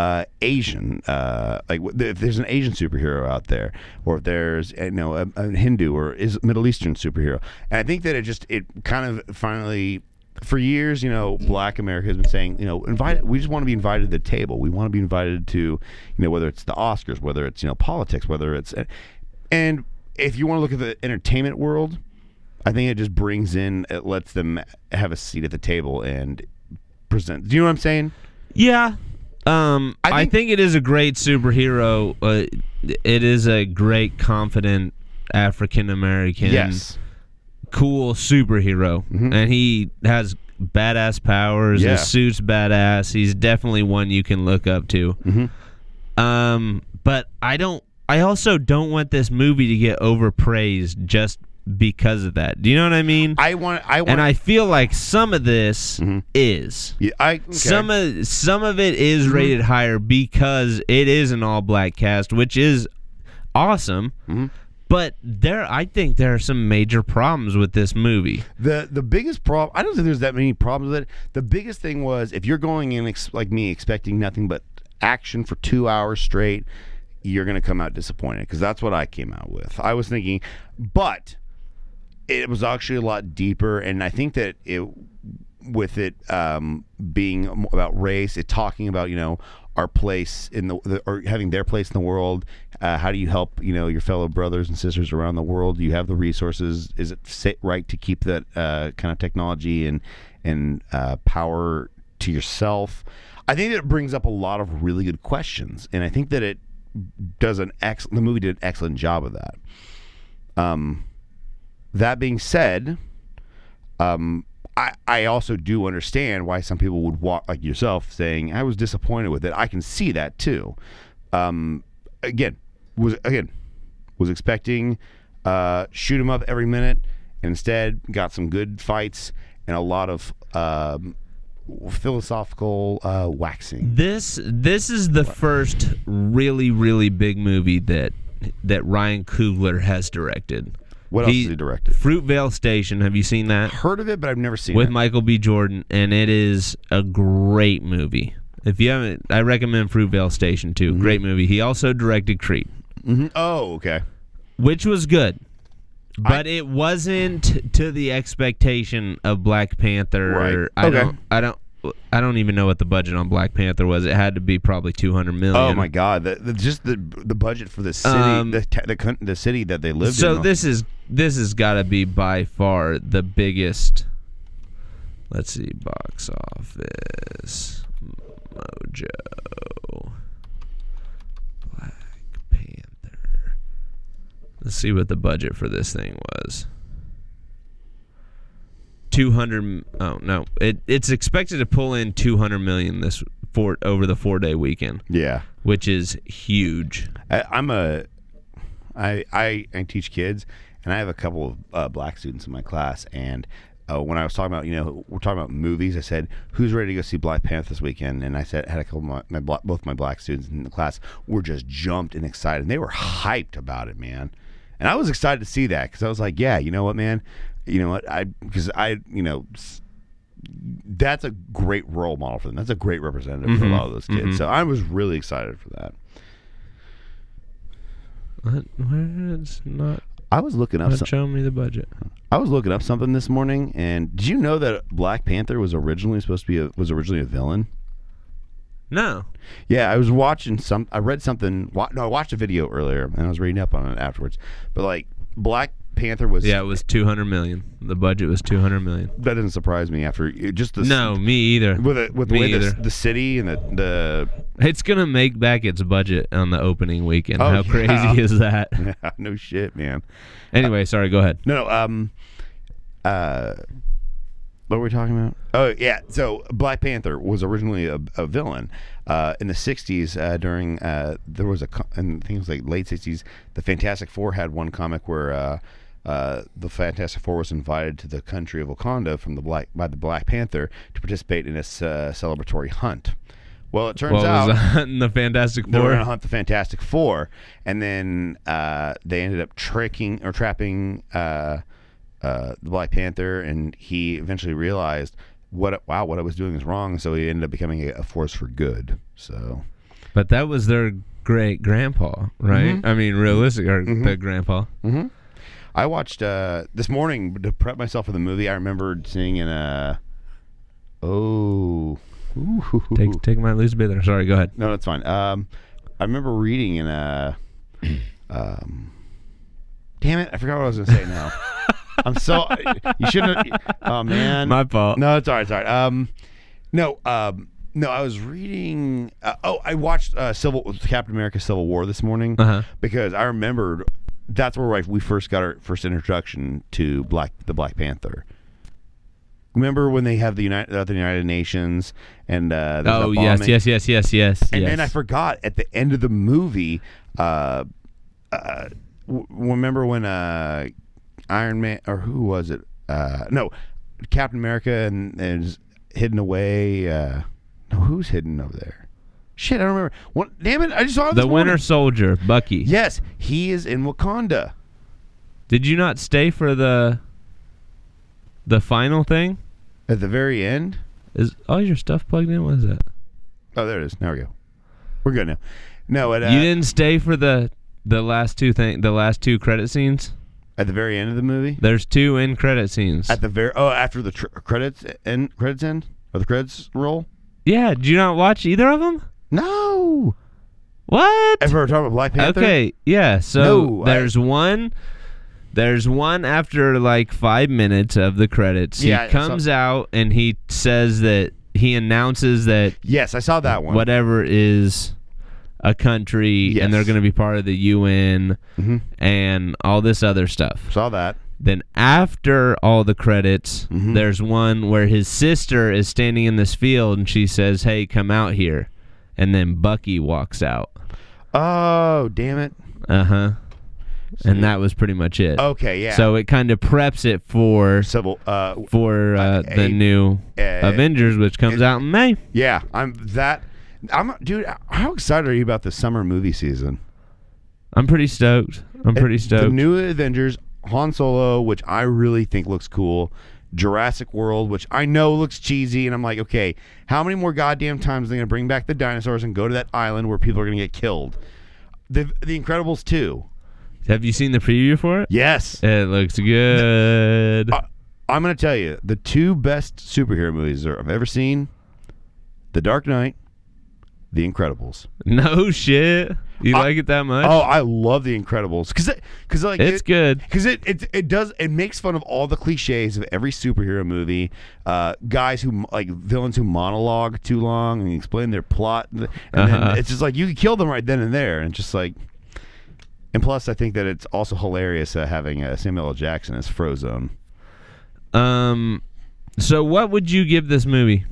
Asian, like if there's an Asian superhero out there, or if there's a Hindu or Middle Eastern superhero. And I think that it kind of finally, for years, Black America has been saying, we just want to be invited to the table. We want to be invited to, whether it's the Oscars, whether it's politics, whether it's, and if you want to look at the entertainment world, I think it just it lets them have a seat at the table and present. Do you know what I'm saying? Yeah. I think it is a great superhero. It is a great, confident African American, cool superhero, and he has badass powers. His suit's badass. He's definitely one you can look up to. But I also don't want this movie to get overpraised just because of that. Do you know what I mean? I want, and I feel like some of this is. Yeah, some of it is rated higher because it is an all black cast, which is awesome. But I think there are some major problems with this movie. The biggest problem, I don't think there's that many problems with it. The biggest thing was, if you're going in like me expecting nothing but action for 2 hours straight, you're going to come out disappointed, because that's what I came out with. I was thinking, but it was actually a lot deeper, and I think that with it being about race, it talking about our place in or having their place in the world. How do you help your fellow brothers and sisters around the world? Do you have the resources? Is it right to keep that kind of technology and power to yourself? I think that it brings up a lot of really good questions, and I think that it does the movie did an excellent job of that. That being said, I also do understand why some people would walk like yourself saying I was disappointed with it. I can see that too. Again, was expecting shoot 'em up every minute, and instead got some good fights and a lot of philosophical waxing. This is the first really, really big movie that Ryan Coogler has directed. What else has he directed? Fruitvale Station. Have you seen that? Heard of it, but I've never seen it. With Michael B. Jordan, and it is a great movie. If you haven't, I recommend Fruitvale Station too. Mm-hmm. Great movie. He also directed Creed. Mm-hmm. Oh, okay. Which was good. But it wasn't to the expectation of Black Panther. Right. I don't even know what the budget on Black Panther was. It had to be probably $200 million. Oh my God! Just the budget for the city, the city that they lived in. So this has got to be by far the biggest. Let's see, box office mojo. Black Panther. Let's see what the budget for this thing was. 200. Oh no! It's expected to pull in 200 million over the 4-day weekend. Yeah, which is huge. I teach kids, and I have a couple of black students in my class. And when I was talking about, we're talking about movies, I said, "Who's ready to go see Black Panther this weekend?" And I said, had a couple of both my black students in the class were just jumped and excited, and they were hyped about it, man. And I was excited to see that because I was like, "Yeah, you know what, man." You know what? That's a great role model for them. That's a great representative for a lot of those kids. So I was really excited for that. Where it's not. I was looking up. Show me the budget. I was looking up something this morning, and did you know that Black Panther was originally a villain? No. Yeah, I was watching I read something. I watched a video earlier, and I was reading up on it afterwards. But like Black Panther was. Yeah, it was 200 million. The budget was 200 million. That doesn't surprise me after just the. No, me either. With the way the city and the. It's gonna make back its budget on the opening weekend. Oh, How crazy is that? Yeah, no shit, man. Anyway, sorry. Go ahead. No. What were we talking about? Oh yeah. So Black Panther was originally a villain in the '60s. During there was and things like late '60s. The Fantastic Four had one comic where. The Fantastic Four was invited to the country of Wakanda by the Black Panther to participate in a celebratory hunt. Well, it turns out the Fantastic Four. They were going to hunt the Fantastic Four, and then they ended up trapping the Black Panther, and he eventually realized what I was doing is wrong, so he ended up becoming a force for good. So, but that was their great grandpa, right? Mm-hmm. I mean, realistic, the grandpa. Mm-hmm. I watched this morning to prep myself for the movie. I remembered seeing in Take my loose bit there. Sorry, go ahead. No, that's fine. I remember reading in damn it, I forgot what I was going to say now. I'm so you shouldn't have, oh man. My fault. No, it's all right. No, I was reading I watched Captain America Civil War this morning because I remembered that's where we first got our first introduction to the Black Panther. Remember when they have the United Nations and yes. And then I forgot at the end of the movie. Remember when Iron Man or who was it? No, Captain America and is hidden away. Who's hidden over there? Shit, I don't remember. Damn it! I just saw it this morning. Winter Soldier, Bucky. Yes, he is in Wakanda. Did you not stay for the final thing? At the very end? Is all your stuff plugged in? What is that? Oh, there it is. There we go. We're good now. No, you didn't stay for the last two credit scenes? At the very end of the movie? There's 2 end credit scenes. At the after the credits end or the credits roll? Yeah, did you not watch either of them? No. What? Ever talking about Black Panther? Okay, yeah. So there's one after like 5 minutes of the credits. He comes out and he says that he announces that Yes, I saw that one. whatever is a country Yes. and they're going to be part of the UN and all this other stuff. Saw that. Then after all the credits, Mm-hmm. there's one where his sister is standing in this field and she says, "Hey, come out here." And then Bucky walks out. Oh, damn it. Uh-huh. And that was pretty much it. Okay, yeah. So it kind of preps it for Civil. the new Avengers, which comes out in May. Yeah, dude. How excited are you about the summer movie season? I'm pretty stoked. The new Avengers, Han Solo, which I really think looks cool. Jurassic World, which I know looks cheesy, and I'm like, okay, how many more goddamn times are they gonna bring back the dinosaurs and go to that island where people are gonna get killed? The Incredibles 2. Have you seen the preview for it? Yes. It looks good. I'm gonna tell you the two best superhero movies I've ever seen: The Dark Knight, The Incredibles. No shit. You like it that much? Oh, I love The Incredibles because like it's good. because it makes fun of all the cliches of every superhero movie. Guys who villains who monologue too long and explain their plot, and then it's just like you can kill them right then and there, and just like. And plus, I think that it's also hilarious having Samuel L. Jackson as Frozone. So what would you give this movie?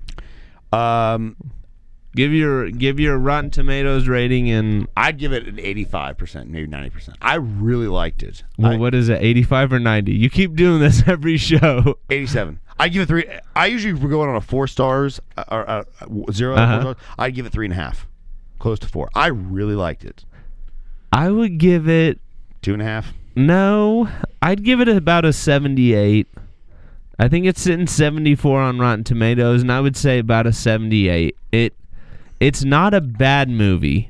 Give your Rotten Tomatoes rating, and I'd give it an 85%, maybe 90%. I really liked it. well, what is it, 85 or 90? You keep doing this every show. 87. I give it 3. I usually go on a 4 stars or 0 out of 4 stars. I'd give it 3.5, close to 4. I really liked it. I would give it 2.5. no. I'd give it about a 78. I think it's sitting 74 on Rotten Tomatoes, and I would say about a 78. It's not a bad movie.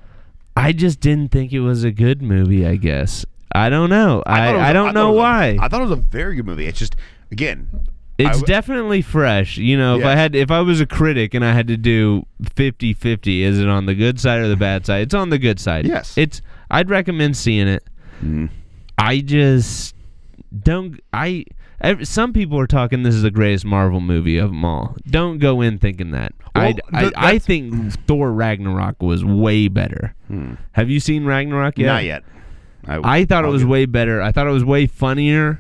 I just didn't think it was a good movie, I guess. I don't know. I don't know why. I thought it was a very good movie. It's just, again, it's definitely fresh. You know, if I was a critic and I had to do 50-50, is it on the good side or the bad side? It's on the good side. Yes. I'd recommend seeing it. Mm-hmm. I just don't. Some people are talking this is the greatest Marvel movie of them all. Don't go in thinking that. Well, I think Thor Ragnarok was way better. Have you seen Ragnarok yet? Not yet. I thought it was way better. I thought it was way funnier.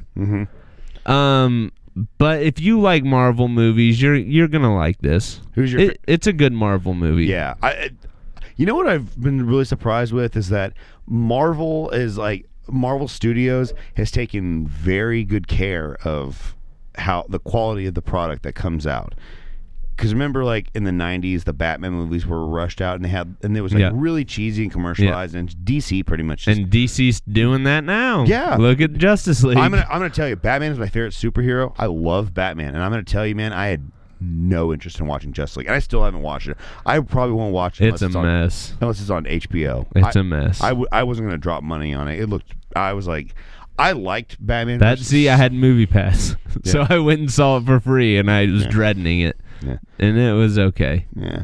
Mm-hmm. But if you like Marvel movies, you're gonna like this. It's a good Marvel movie. Yeah. You know what I've been really surprised with is that Marvel Studios has taken very good care of how the quality of the product that comes out. Because remember, like in the '90s, the Batman movies were rushed out, and it was really cheesy and commercialized, and DC pretty much. And DC's doing that now. Yeah, look at Justice League. I'm gonna tell you, Batman is my favorite superhero. I love Batman, and I'm gonna tell you, man, I had no interest in watching Justice League, and I still haven't watched it. I probably won't watch it. It's a mess. Unless it's on HBO. It's a mess. I wasn't gonna drop money on it. I was like, I liked Batman. I had Movie Pass, so I went and saw it for free, and I was dreading it. Yeah. And it was okay. Yeah.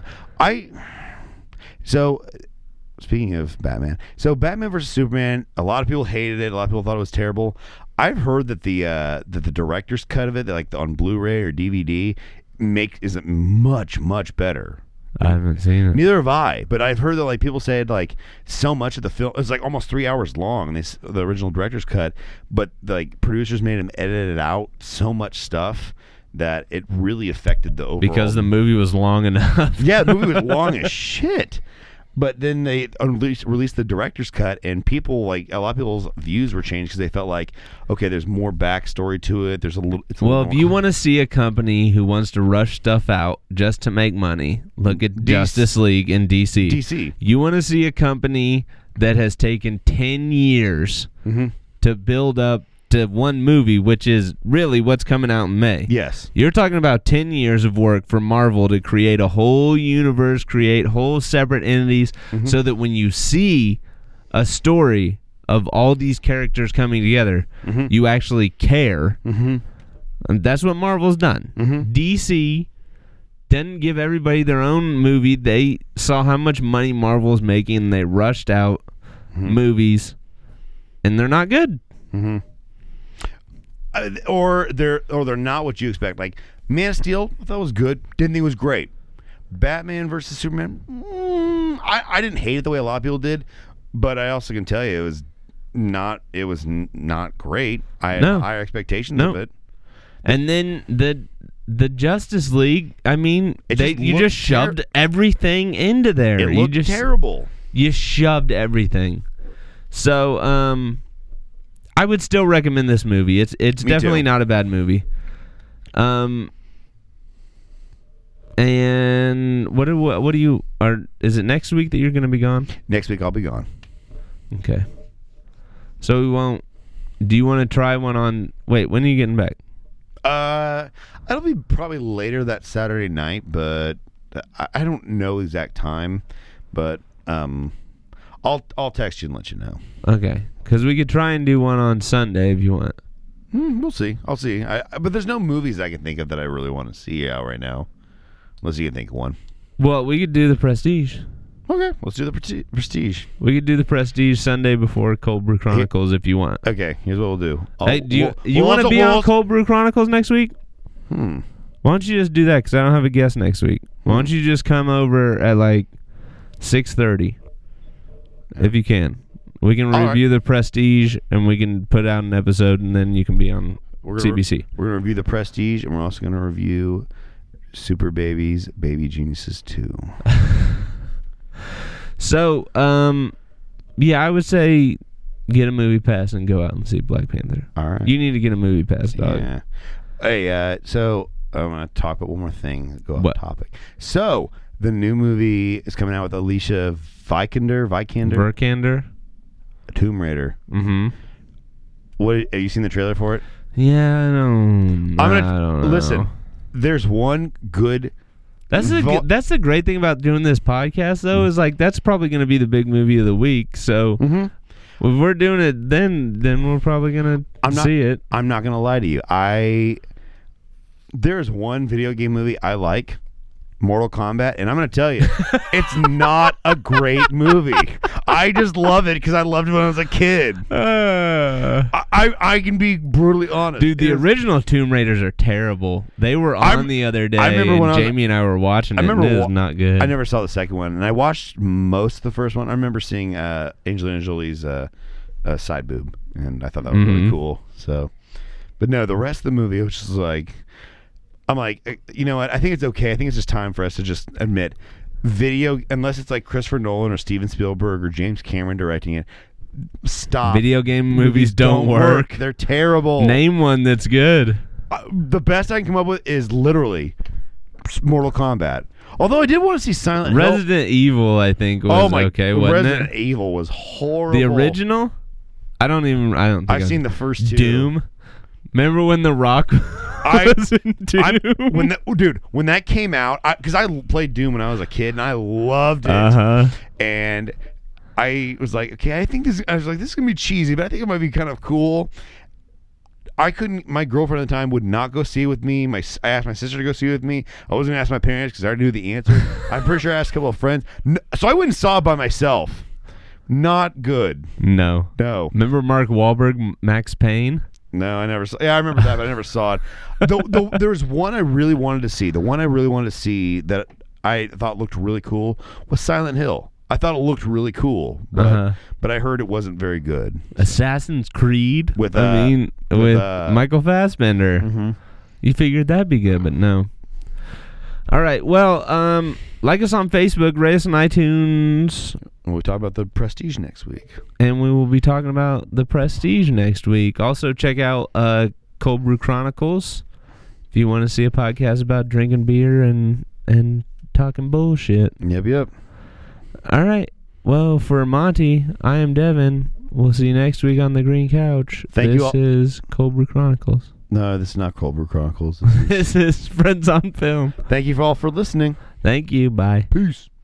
So speaking of Batman, Batman vs Superman, a lot of people hated it. A lot of people thought it was terrible. I've heard that the director's cut of it, like on Blu-ray or DVD, is much better. I haven't seen it. Neither have I, but I've heard that like people said like so much of the film it's like almost 3 hours long. The original director's cut, but like producers made him edit it out so much stuff that it really affected the overall. Because the movie was long enough. Yeah, the movie was long as shit. But then they released the director's cut, and people a lot of people's views were changed because they felt like, okay, there's more backstory to it. There's a little. If you want to see a company who wants to rush stuff out just to make money, look at Justice League in DC. DC. You want to see a company that has taken 10 years to build up to one movie, which is really what's coming out in May. Yes. You're talking about 10 years of work for Marvel to create a whole universe, create whole separate entities, so that when you see a story of all these characters coming together, you actually care. And that's what Marvel's done. DC didn't give everybody their own movie. They saw how much money Marvel was making, and they rushed out movies, and they're not good. Or they're not what you expect. Like Man of Steel, I thought was good. Didn't think it was great. Batman versus Superman, I didn't hate it the way a lot of people did, but I also can tell you it was not great. I had higher expectations of it. And then the Justice League, I mean, you just shoved everything into there. It looked terrible. You shoved everything. So, I would still recommend this movie. It's definitely not a bad movie. And what do you is it next week that you're going to be gone? Next week I'll be gone. Okay. So we won't. Do you want to try one on? Wait, when are you getting back? It'll be probably later that Saturday night, but I don't know exact time. But I'll text you and let you know. Okay, because we could try and do one on Sunday if you want. We'll see. I'll see. But there's no movies I can think of that I really want to see out right now, unless you can think of one. Well, we could do The Prestige. Okay, let's do The Prestige. We could do The Prestige Sunday before Cold Brew Chronicles if you want. Okay, here's what we'll do. Hey, do you want to be on Cold Brew Chronicles next week? Why don't you just do that? Because I don't have a guest next week. Why don't you just come over at like 6:30, if you can. We can review The Prestige, and we can put out an episode, and then you can be on CBC. We're going to review The Prestige, and we're also going to review Super Babies, Baby Geniuses 2. So, yeah, I would say get a movie pass and go out and see Black Panther. All right. You need to get a movie pass, dog. Yeah. Hey, so I'm going to talk about one more thing. Go off topic. So, the new movie is coming out with Alicia Vikander. Tomb Raider. Mm-hmm. What? Have you seen the trailer for it? Yeah, I don't know. Listen, there's one good... That's the great thing about doing this podcast, though, is like that's probably going to be the big movie of the week. So if we're doing it, then we're probably going to see it. I'm not going to lie to you. There's one video game movie I like, Mortal Kombat, and I'm going to tell you, it's not a great movie. I just love it because I loved it when I was a kid. I can be brutally honest. Dude, the original Tomb Raiders are terrible. They were on the other day, and Jamie and I were watching it, and it was not good. I never saw the second one, and I watched most of the first one. I remember seeing Angelina Jolie's side boob, and I thought that was really cool. So, but no, the rest of the movie was just like... I'm like, you know what? I think it's okay. I think it's just time for us to just admit unless it's like Christopher Nolan or Steven Spielberg or James Cameron directing it, stop. Video game movies don't work. They're terrible. Name one that's good. The best I can come up with is literally Mortal Kombat. Although I did want to see Silent Hill. Resident Evil, I think, was okay, wasn't Resident it? Evil was horrible. The original? I don't think I've seen the first two. Doom? Remember when The Rock was in Doom? When that came out, because I played Doom when I was a kid, and I loved it. And I was like, okay, this is going to be cheesy, but I think it might be kind of cool. My girlfriend at the time would not go see it with me. I asked my sister to go see it with me. I wasn't going to ask my parents because I already knew the answer. I'm pretty sure I asked a couple of friends. So I went and saw it by myself. Not good. No. Remember Mark Wahlberg, Max Payne? No, I never saw. Yeah, I remember that, but I never saw it. There was one I really wanted to see. The one I really wanted to see that I thought looked really cool was Silent Hill. I thought it looked really cool, but I heard it wasn't very good. Assassin's Creed with Michael Fassbender. You figured that'd be good, but no. All right. Well, like us on Facebook, rate us on iTunes. We'll talk about The Prestige next week. And we will be talking about The Prestige next week. Also, check out Cold Brew Chronicles if you want to see a podcast about drinking beer and talking bullshit. Yep. All right. Well, for Monty, I am Devin. We'll see you next week on the Green Couch. Thank you all. This is Cold Brew Chronicles. No, this is not Cold Brew Chronicles. This is Friends on Film. Thank you all for listening. Thank you. Bye. Peace.